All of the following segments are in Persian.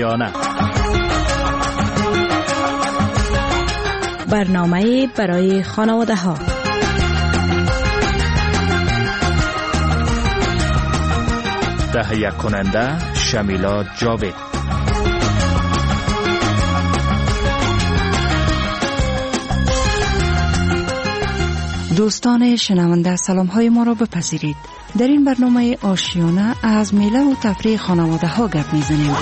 آشیانه، برنامه برای خانواده ها. تهیه کننده شمیلا جاوید. دوستان شنونده، سلام های ما را بپذیرید. در این برنامه آشیانه از میله و تفریح خانواده ها گپ میزنیم.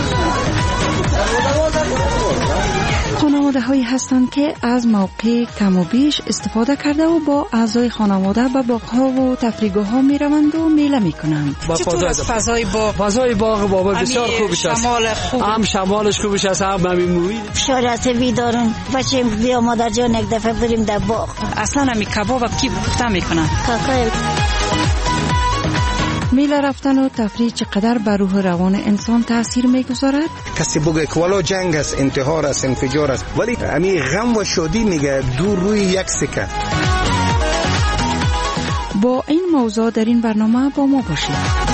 خانواده هایی هستند که از موقع کم و بیش استفاده کرده و با اعضای خانواده به باغ ها و تفریحگاه ها می روند و میله می کنند. چطور از فضای باغ؟ فضای باغ بابا بسیار خوبش است. شمال خوب. هم شمالش خوبش است، هم همین موی. شارعی دارن. بچه بیا مادر جان یک دفعه بریم در باغ. اصلا همی کباب کی پخته میکنن؟ کاکای میله رفتن و تفریح چقدر بر روح روان انسان تاثیر میگذارد؟ کسی بگه که والا جنگ است، انتحار است، انفجار است، ولی امی غم و شادی میگه دور روی یک سکه. با این موضوع در این برنامه با ما باشید.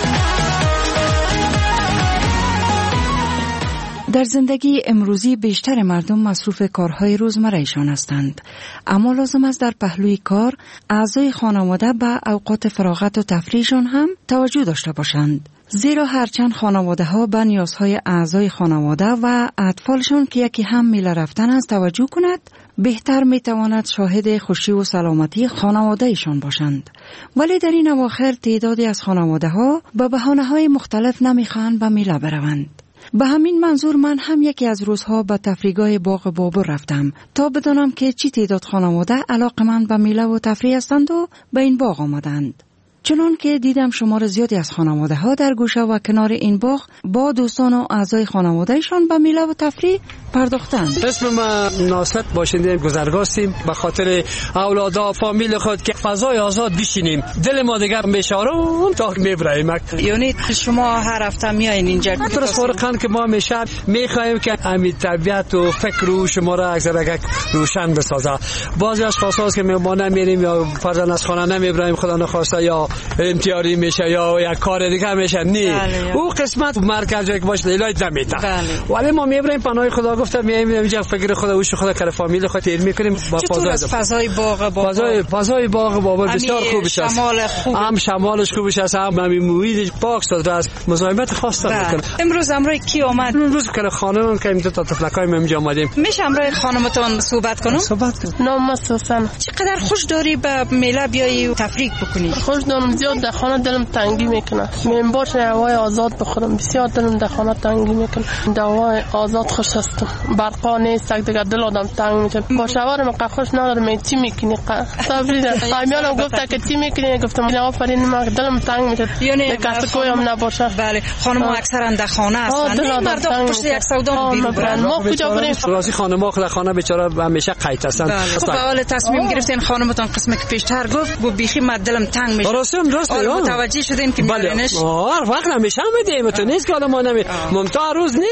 در زندگی امروزی بیشتر مردم مصروف کارهای روزمره‌شان هستند، اما لازم است در پهلوی کار اعضای خانواده به اوقات فراغت و تفریحشان هم توجه داشته باشند. زیرا هرچند خانواده ها به نیازهای اعضای خانواده و اطفالشان که یکی هم میله رفتن است توجه کند، بهتر میتواند شاهد خوشی و سلامتی خانواده ایشان باشند. ولی در این اواخر تعدادی از خانواده ها به بهانه‌های مختلف نمیخواهند به میله بروند. به همین منظور من هم یکی از روزها به تفریحگاه باغ بابور رفتم تا بدانم که چی تعداد خانواده علاقه‌مند به میله و تفریح هستند و به این باغ آمدند. چنان که دیدم شمار زیادی از خانواده ها در گوشه و کنار این باغ با دوستان و اعضای خانوادهشان به میله و تفریح پرداختند. اسم ما ناصر، باشنده گذرگاستیم. به خاطر اولادا فامیل خود که فضای آزاد بشینیم، دل ما دیگر میشارون تا میبریم. یعنی شما هر هفته میایین اینجا؟ درست فارقاً که ما همیشه میخوایم که همین طبیعت و فکر و شما را اگه روشن بسازه. بعضی اشخاص هست که ما نمیریم یا فرضاً از خانه نمیبریم، خدا نخواسته یا امتیاری میشه یا یک کار دیگه میشه. او قسمت مرکز یک باشه لیلایت نمیده. ولی ما میبریم پناه خدا گفته میایم اینجا فکر خدا وش خدا کار فامیل خود تیر میکنیم. با فضای باغ فضای باغ بابا بسیار خوبش است. شمال خوب. هم شمالش خوبش است، هم همین محیط پاک ساده است. مزاحمت خاص نمیکنه. امروز همراه کی اومد؟ امروز که خانم که تا طفلکای ما اینجا اومدیم. میشه همراه خانمتون صحبت کنم؟ نام سوسن. چقدر خوش داری به میله بیایی و تفریح بکنی؟ خوش دارم زیاد. در خانه دلم تنگی میکنه. من باشه هوای آزاد بخورم. بسیار دلم در خانه تنگی میکنه. هوای آزاد خوش هستم. برقا نیست دیگه دل آدم تنگ میشه. با شوهرم که خوش ندارم. چی میکنی؟ صبری امیانم گفته که چی میکنی؟ گفتم آفرین ما دلم تنگ میشه. یعنی کس کویم نباشه. بله خانم‌ها اکثرا در خانه هستن. مردم پشت یک سودا بیرون. ما کجا بریم؟ راضی خانم‌ها خود خانه بیچاره همیشه قید هستن. خب اول تصمیم گرفتین خانمتون قسمی که پیشتر گفت گو بیخی من دلم تنگ میشه. درست متوجه شدین که میارینش؟ هر وقت نمیشه میدیم. تو نیست که حالا ما نمی ممتاز روز نه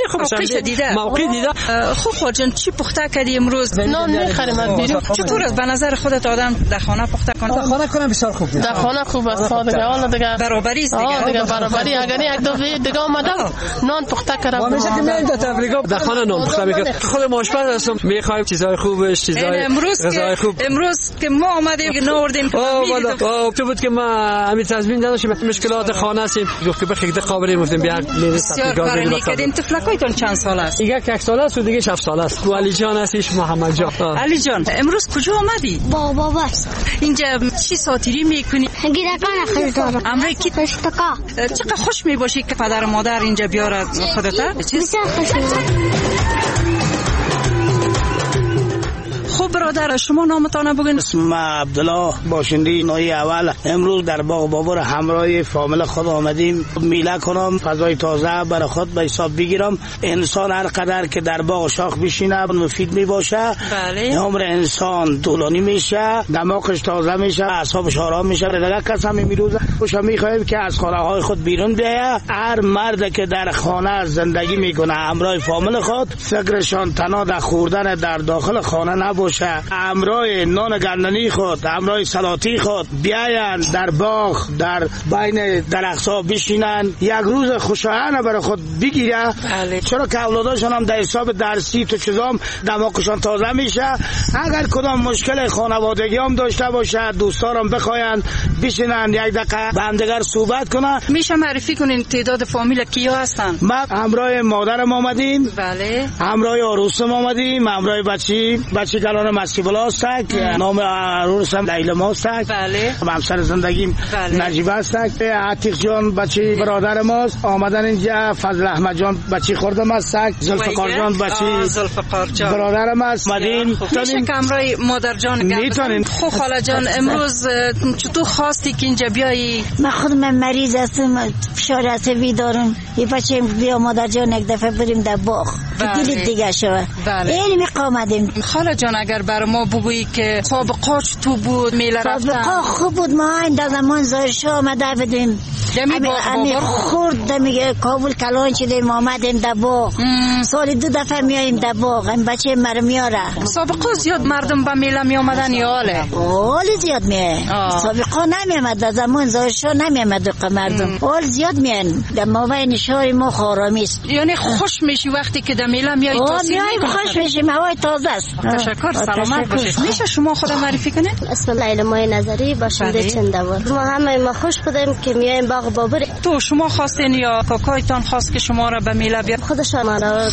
موقع دیده. خب جان چی پخته کردی امروز؟ نان میخریم بیرون. چطور است به نظر خودت آدم در خانه پخته کنه؟ در خانه کنه بسیار خوب. در خانه خوب است. حالا دیگه برابری است دیگه. برابری اگر یک دو دیگه اومدم نان پخته کردم. میشه که من در تفریحگاه در خانه نان پخته میکنم. خود آشپز هستم. میخوایم چیزای خوبش، چیزای غذای خوب. امروز که ما اومدیم نوردیم. تو بود که ما همین تصمیم داشتیم مشکلات خانه هستیم. گفت که بخیر خبری گفتیم بیا تفریحگاه بریم. طفلکایتون چند سال است؟ یک سال است و دیگه 7 سال است. علی جان هستش، محمد جان. علی جان امروز کجا آمدی؟ بابا است. اینجا چی ساتیری میکنی؟ گیرکان خوش دارم. امروز کی پشتکا. چقدر خوش میباشی که پدر و مادر اینجا بیارد خودت؟ بسیار خوش. خب برادر شما نامتان بگین. اسم عبدالله، باشنده نوعی اول. امروز در باغ بابور همراه فامیل خود آمدیم میله کنم، فضای تازه برای خود به حساب بگیرم. انسان هر قدر که در باغ شاخ بشینه مفید می باشه. بله. عمر انسان طولانی میشه، دماغش تازه میشه، اعصابش آرام میشه. دیگه کس هم میروزه خوشا میخواهیم که از خانه های خود بیرون بیاید. هر مرد که در خانه زندگی میکنه همراه فامیل خود، فکرشان تنها در خوردن در داخل خانه نباشه، باشه، امرای نان گندنی خود، امرای سلاطی خود بیاین در باغ در بین درخت‌ها بشینن، یک روز خوشایند برای خود بگیره. چرا که اولاداشون هم در حساب درسی تو چیزام دماغشون تازه میشه. اگر کدام مشکل خانوادگی هم داشته باشه، دوستارم بخواین بشینن یک دقیقه با هم دیگر صحبت کنن. میشه معرفی کنین تعداد فامیل کیا هستن؟ ما همراه مادرم آمدیم، بله. همراه عروسم آمدیم، همراه بچی کلان مسیبلا است، نام عروسم لیلا است. بله. همسر زندگیم نجیبه است. عتیق جان بچی برادر ماست آمدن اینجا. فضل احمد جان بچی خوردم است. زلفقار جان بچی برادرم است. میشه که همراه مادر جان میتونین. خب خاله جان امروز چطور خواستی که اینجا بیایی؟ من خودم مریض هستم، فشار عصبی دارم. یه بچه بیا مادر جان یک دفعه بریم در باغ دلت دیگه شوه. اینی آمدیم. خاله جان اگر بر ما بگویی که سابقه تو بود میله رفتن؟ سابقه خوب بود. ما این در زمان زایرشا آمده بدیم، امی خورد میگه کابل کلان شدیم آمدیم در باغ. سال 2 دفعه میاییم در باغ. این بچه مرا میاره. سابقه زیاد مردم به میله می آمدن یا حاله زیاد میه. سابقه نمی آمد در زمان زایرشا نمی آمد مردم. حال زیاد میان در مابین شهر ما خارامی است. یعنی خوش میشی وقتی که در میله میای؟ میایم خوش میشیم، هوای تازه است. تشکر، سلامت باشید. میشه شما خودم معرفی کنید؟ اسم لیلا مای نظری، باشنده چندوار. ما همه ما خوش بودیم که میایم باغ بابر. تو شما خواستین یا کاکایتان خواست که شما را به میله بیاد؟ خودشان ما.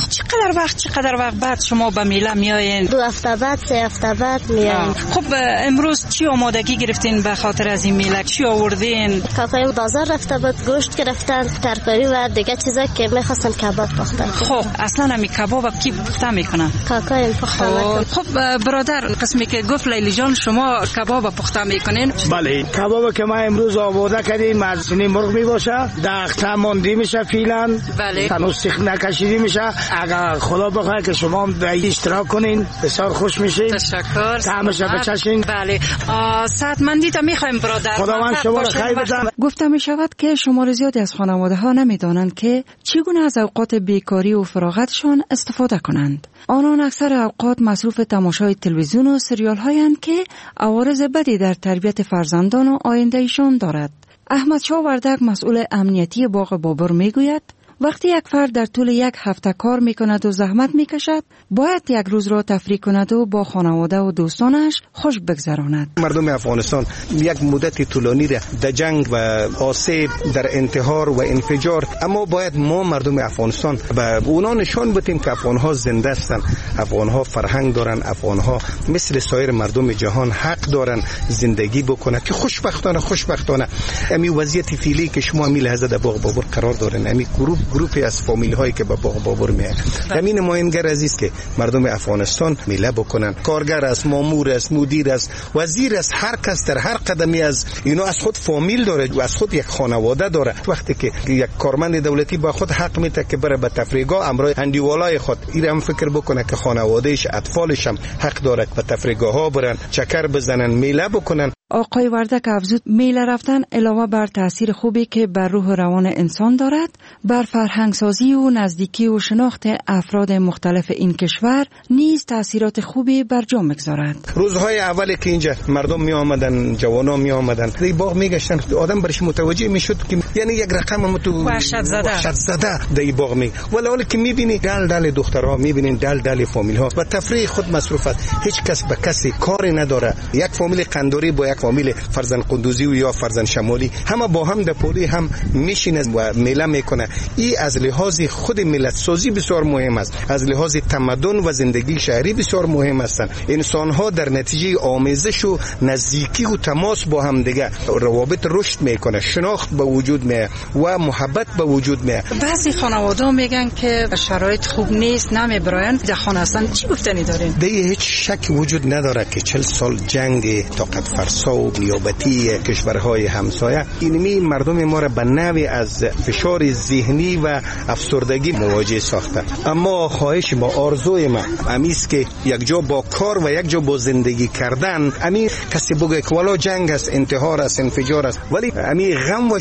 چقدر وقت بعد شما به میله میایین؟ 2 هفته بعد 3 هفته بعد میایم. خب امروز چی آمادگی گرفتین به خاطر از این میله؟ چی آوردین؟ کاکایم بازار رفته بود، گوشت گرفتن، ترکاری و دیگه چیزا که میخواستن کباب پختن. خب اصلا همین کباب کی پخته میکنن؟ کاکایم پخته میکنن. خب برادر، قسمی که گفت لیلی جان شما کباب پخته میکنین؟ بله، کباب که ما امروز آورده کردیم از سینه مرغ میباشه، داغ‌تا مانده میشه فعلا. بله. هنوز سیخ نکشیده میشه. اگر خدا بخواد که شما هم در اشتراک کنین بسیار خوش میشه. تشکر. طعمش بچشین. بله. صحتمندی تا میخوایم برادر. خداوند شما را خیر بدن. گفته می شود که شمار زیادی از خانواده ها نمیدانند که چگونه از اوقات بیکاری و فراغتشان استفاده کنند. آنان اکثر اوقات مصروف تماشای تلویزیون و سریال هایند که عوارض بدی در تربیت فرزندان و آینده ایشان دارد. احمد شاه وردک مسئول امنیتی باغ بابر میگوید وقتی یک فرد در طول 1 هفته کار میکند و زحمت میکشد، باید یک روز را تفریح کند و با خانواده و دوستانش خوش بگذراند. مردم افغانستان یک مدت طولانی در جنگ و آسیب در انتحار و انفجار، اما باید ما مردم افغانستان به اونا نشان بدیم که افغانها زنده هستند، افغانها فرهنگ دارن، افغانها مثل سایر مردم جهان حق دارن زندگی بکنن که خوشبختانه امی وضعیت فعلی که شما امی لحظه در باغ بابر قرار دارن، امی گروپی از فامیل هایی که به باغ بابر میاد، همین نماینگر عزیز که مردم افغانستان میله بکنن، کارگر است، مامور است، مدیر است، وزیر است، هر کس در هر قدمی از اینو از خود فامیل داره و از خود یک خانواده داره. وقتی که یک کارمند دولتی با خود حق میده که بره به تفریحگاه امرای اندیوالای خود ایرم فکر بکنه که خانوادهش اطفالش هم حق داره به تفریحگاه ها برن، چکر بزنن، میله بکنن. آقای وردک افزود میله رفتن علاوه بر تأثیر خوبی که بر روح و روان انسان دارد، بر فرهنگسازی و نزدیکی و شناخت افراد مختلف این کشور نیز تأثیرات خوبی بر جا می‌گذارد. روزهای اولی که اینجا مردم می آمدن، جوانا می آمدن، در باغ میگشتن، آدم برش متوجه میشد که یعنی یک رقم وحشت زده در باغ می، ولی که میبینی دل دخترها، میبینین دل فامیل ها و تفریح خود مصروفت، هیچ کس به کسی کاری نداره. یک فامیل قندوری با یک فامیل فرزند قندوزی و یا فرزند شمالی همه با هم در پولی هم میشینه و میله میکنه. این از لحاظ خود ملت سازی بسیار مهم است، از لحاظ تمدن و زندگی شهری بسیار مهم هستند. انسان ها در نتیجه آمیزش و نزدیکی و تماس با هم دیگه روابط رشد میکنه، شناخت به وجود میاد و محبت به وجود میاد. بعضی خانواده میگن که شرایط خوب نیست، نمیبراین در خانه هستن. چی گفتنی دارین؟ دیگه هیچ شک وجود نداره که 40 سال جنگ طاقت فرسا و نیابتی کشورهای همسایه اینمی مردم ما را به نوعی از فشار ذهنی و افسردگی مواجه ساخته. اما خواهش ما، آرزوی ما امیست که یک جا با کار و یک جا با زندگی کردن، امی کسی بگه که والا جنگ است، انتحار است، انفجار است، ولی امی غم و شادی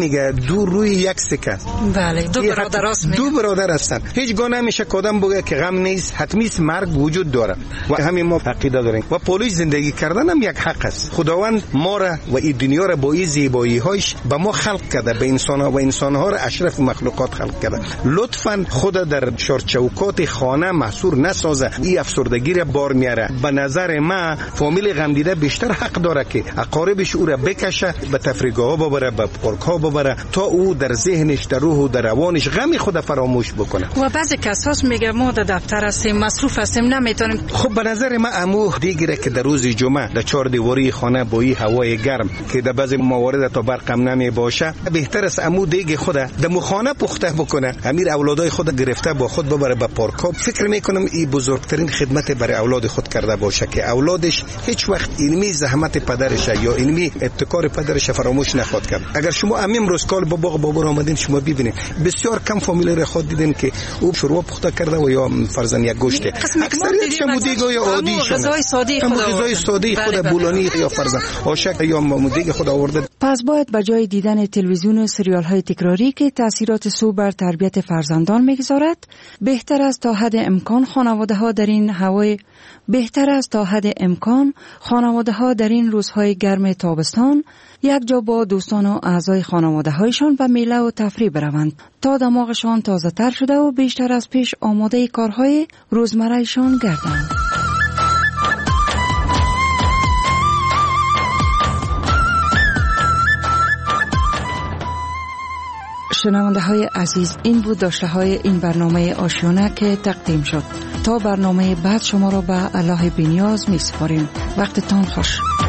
میگه دو روی یک سکه. بله دو برادر است. دو برادر هستن. هیچ گونه نمیشه کدام بگه که غم نیست، حتمی مرگ وجود داره و همین ما عقیده داریم و پولیس زندگی کردن هم یک حق است. خداوند ما را و این دنیا را با این زیبایی هاش به ما خلق کرده، به انسان ها و انسان ها را اشرف مخلوقات خلق کرده. لطفاً خود در چوکات خانه محصور نسازه، این افسردگی را بار میاره. به نظر ما فامیل غمدیده بیشتر حق داره که اقاربش او را بکشه، به تفریحگاه ها ببره، به پارک ها ببره تا او در ذهنش، در روح و در روانش غم خود فراموش بکنه. و بعضی کساس میگه ما در دفتر هستیم، مصروف هستیم، نمیتونیم. خب به نظر من امو دیگه که در روز جمعه در چهار دیواری خانه با این هوای گرم که در بعضی موارد تا برقم نمی باشه، بهتر است امو دیگه خود در مخانه پخته بکنه، امیر اولادای خود گرفته با خود ببره به پارک. فکر میکنم این بزرگترین خدمت برای اولاد خود کرده باشه که اولادش هیچ وقت اینمی زحمت پدرش یا اینمی ابتکار پدرش فراموش نخواد کرد. اگر شما امیم روز کال با باغ بابا آمدین شما ببینید بسیار کم فامیل را خود دیدین که او شروع پخته کرده و یا فرضاً یک گوشت. اکثریت شما دیگه یا عادی شونه، غذای ساده خود بولانی یا فرضاً آشک یا مودی خود آورده. پس باید به جای دیدن تلویزیون و سریال های تکراری که تاثیرات سو بر تربیت فرزندان میگذارد، بهتر است تا حد امکان خانواده ها در این روزهای گرم تابستان یک جا با دوستان و اعضای خانواده هایشان و میله و تفریح بروند تا دماغشان تازه تر شده و بیشتر از پیش آماده کارهای روزمرهشان گردند. شنونده های عزیز، این بود داشته های این برنامه آشیانه که تقدیم شد. تا برنامه بعد شما را به الله بی‌نیاز می سپاریم. وقتتان خوش.